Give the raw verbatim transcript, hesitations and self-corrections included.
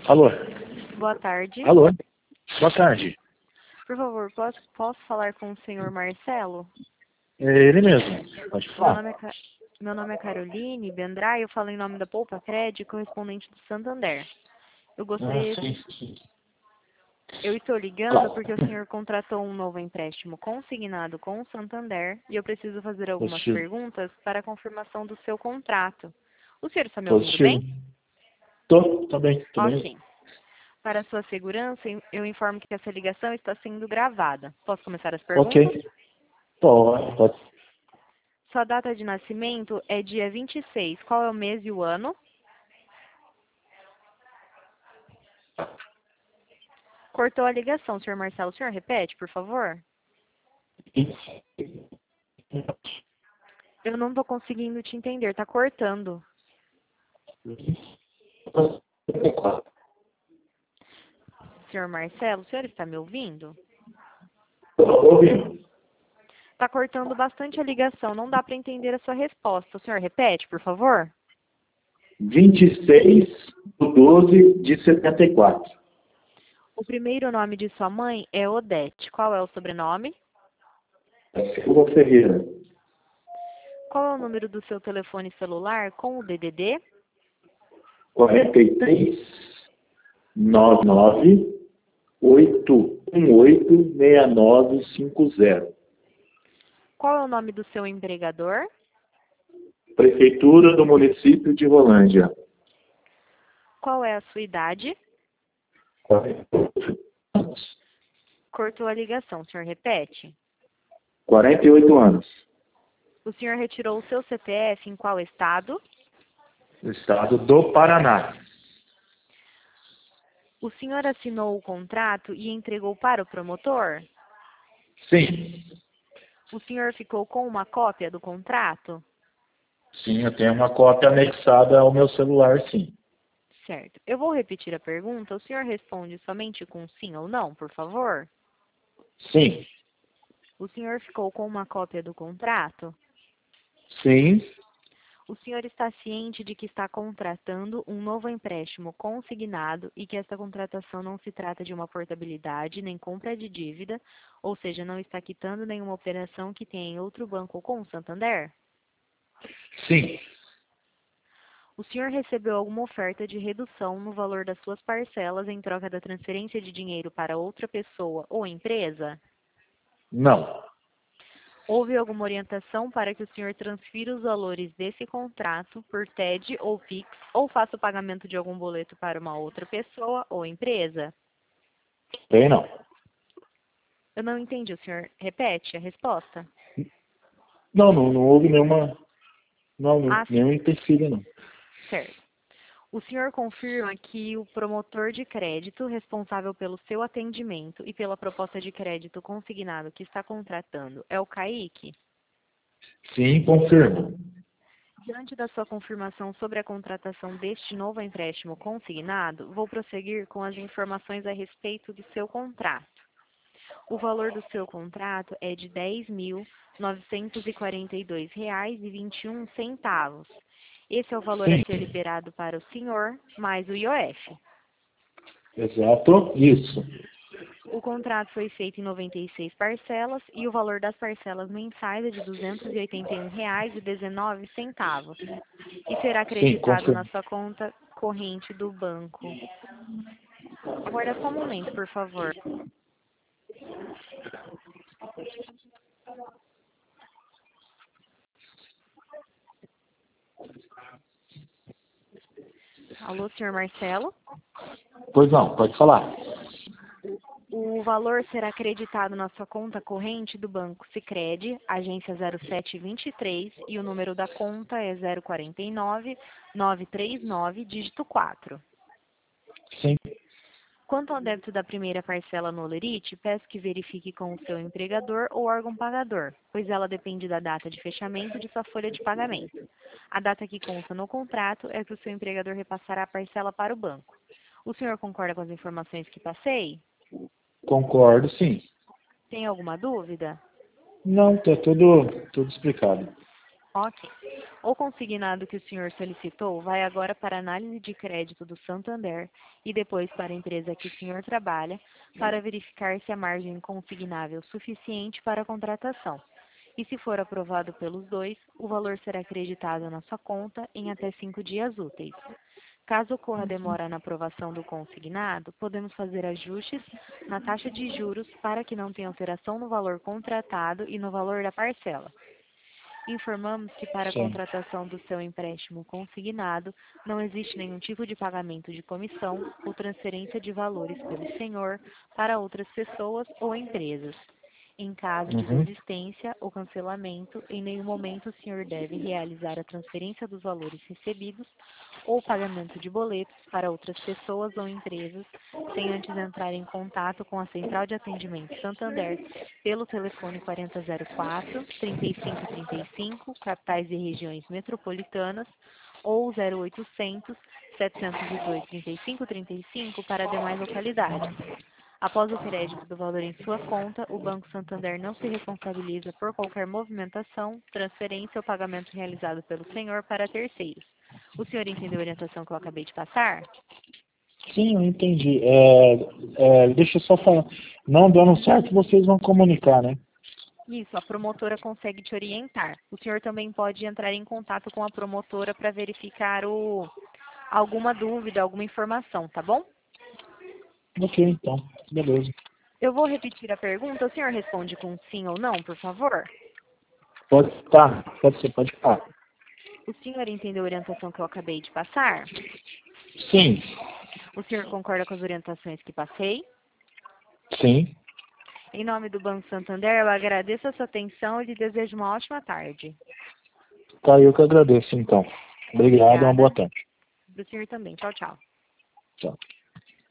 Alô? Boa tarde. Alô? Boa tarde. Por favor, posso, posso falar com o senhor Marcelo? É ele mesmo. Pode Meu falar. nome é, Ca- Meu nome é Caroline Bendrai, eu falo em nome da Poupa Crédito, correspondente do Santander. Eu Ah, gostaria, sim, sim. eu estou ligando Claro. porque o senhor contratou um novo empréstimo consignado com o Santander e eu preciso fazer algumas Positivo. perguntas para a confirmação do seu contrato. O senhor está me ouvindo Positivo. bem? Tô, tô bem, tô bem. Ok. Para sua segurança, eu informo que essa ligação está sendo gravada. Posso começar as perguntas? Ok. Pode, pode. Sua data de nascimento é dia vinte e seis. Qual é o mês e o ano? Cortou a ligação, senhor Marcelo. O senhor repete, por favor? Eu não estou conseguindo te entender. Está cortando. Senhor Marcelo, o senhor está me ouvindo? Tô ouvindo. Está cortando bastante a ligação. Não dá para entender a sua resposta. O senhor repete, por favor? vinte e seis de doze de setenta e quatro. O primeiro nome de sua mãe é Odete. Qual é o sobrenome? Silva Ferreira. Qual é o número do seu telefone celular com o D D D? quarenta e três, noventa e nove, oito um oito, seis nove cinco zero. Qual é o nome do seu empregador? Prefeitura do município de Rolândia. Qual é a sua idade? quarenta e oito anos. Cortou a ligação. O senhor repete? quarenta e oito anos. O senhor retirou o seu C P F em qual estado? Estado do Paraná. O senhor assinou o contrato e entregou para o promotor? Sim. O senhor ficou com uma cópia do contrato? Sim, eu tenho uma cópia anexada ao meu celular, sim. Certo. Eu vou repetir a pergunta. O senhor responde somente com sim ou não, por favor? Sim. O senhor ficou com uma cópia do contrato? Sim. O senhor está ciente de que está contratando um novo empréstimo consignado e que esta contratação não se trata de uma portabilidade nem compra de dívida, ou seja, não está quitando nenhuma operação que tenha em outro banco com o Santander? Sim. O senhor recebeu alguma oferta de redução no valor das suas parcelas em troca da transferência de dinheiro para outra pessoa ou empresa? Não. Houve alguma orientação para que o senhor transfira os valores desse contrato por T E D ou Pix ou faça o pagamento de algum boleto para uma outra pessoa ou empresa? Tem não. Eu não entendi, o senhor repete a resposta? Não, não, não houve nenhuma. Não, não, Ah, sim, nenhum empecilho, não. certo. O senhor confirma que o promotor de crédito responsável pelo seu atendimento e pela proposta de crédito consignado que está contratando é o Kaique? Sim, confirmo. Diante da sua confirmação sobre a contratação deste novo empréstimo consignado, vou prosseguir com as informações a respeito do seu contrato. O valor do seu contrato é de dez mil novecentos e quarenta e dois reais e vinte e um centavos. Esse é o valor a Sim. ser liberado para o senhor, mais o I O F. Exato. Isso. O contrato foi feito em noventa e seis parcelas e o valor das parcelas mensais é de duzentos e oitenta e um reais e dezenove centavos e será Sim, acreditado na confirmo. sua conta corrente do banco. Aguarda só um momento, por favor. Alô, senhor Marcelo? Pois não, pode falar. O valor será acreditado na sua conta corrente do Banco Sicredi, agência zero sete vinte e três, e o número da conta é zero quatro nove, nove três nove, dígito quatro. Sim. Quanto ao débito da primeira parcela no Olerite, peço que verifique com o seu empregador ou órgão pagador, pois ela depende da data de fechamento de sua folha de pagamento. A data que consta no contrato é que o seu empregador repassará a parcela para o banco. O senhor concorda com as informações que passei? Concordo, sim. Tem alguma dúvida? Não, tá tudo, tudo explicado. Ok. O consignado que o senhor solicitou vai agora para a análise de crédito do Santander e depois para a empresa que o senhor trabalha para verificar se a margem consignável suficiente para a contratação. E se for aprovado pelos dois, o valor será acreditado na sua conta em até cinco dias úteis. Caso ocorra demora na aprovação do consignado, podemos fazer ajustes na taxa de juros para que não tenha alteração no valor contratado e no valor da parcela. Informamos que para a Sim. contratação do seu empréstimo consignado não existe nenhum tipo de pagamento de comissão ou transferência de valores pelo senhor para outras pessoas ou empresas. Em caso de Uhum. desistência ou cancelamento, em nenhum momento o senhor deve realizar a transferência dos valores recebidos ou pagamento de boletos para outras pessoas ou empresas, sem antes entrar em contato com a Central de Atendimento Santander pelo telefone quarenta zero quatro, trinta e cinco trinta e cinco, capitais e regiões metropolitanas, ou zero oitocentos, setecentos e dois, trinta e cinco trinta e cinco para demais localidades. Após o crédito do valor em sua conta, o Banco Santander não se responsabiliza por qualquer movimentação, transferência ou pagamento realizado pelo senhor para terceiros. O senhor entendeu a orientação que eu acabei de passar? Sim, eu entendi. É, é, deixa eu só falar. Não dando certo, vocês vão comunicar, né? Isso, a promotora consegue te orientar. O senhor também pode entrar em contato com a promotora para verificar o, alguma dúvida, alguma informação, tá bom? Ok, então. Beleza. Eu vou repetir a pergunta, o senhor responde com sim ou não, por favor? Pode, tá, pode ser, pode falar. O senhor entendeu a orientação que eu acabei de passar? Sim, O senhor concorda com as orientações que passei? sim. Em nome do Banco Santander, eu agradeço a sua atenção e lhe desejo uma ótima tarde. Tá, eu que agradeço, então. Obrigado, uma boa Obrigada. tarde. Do senhor também. Tchau, tchau. Tchau.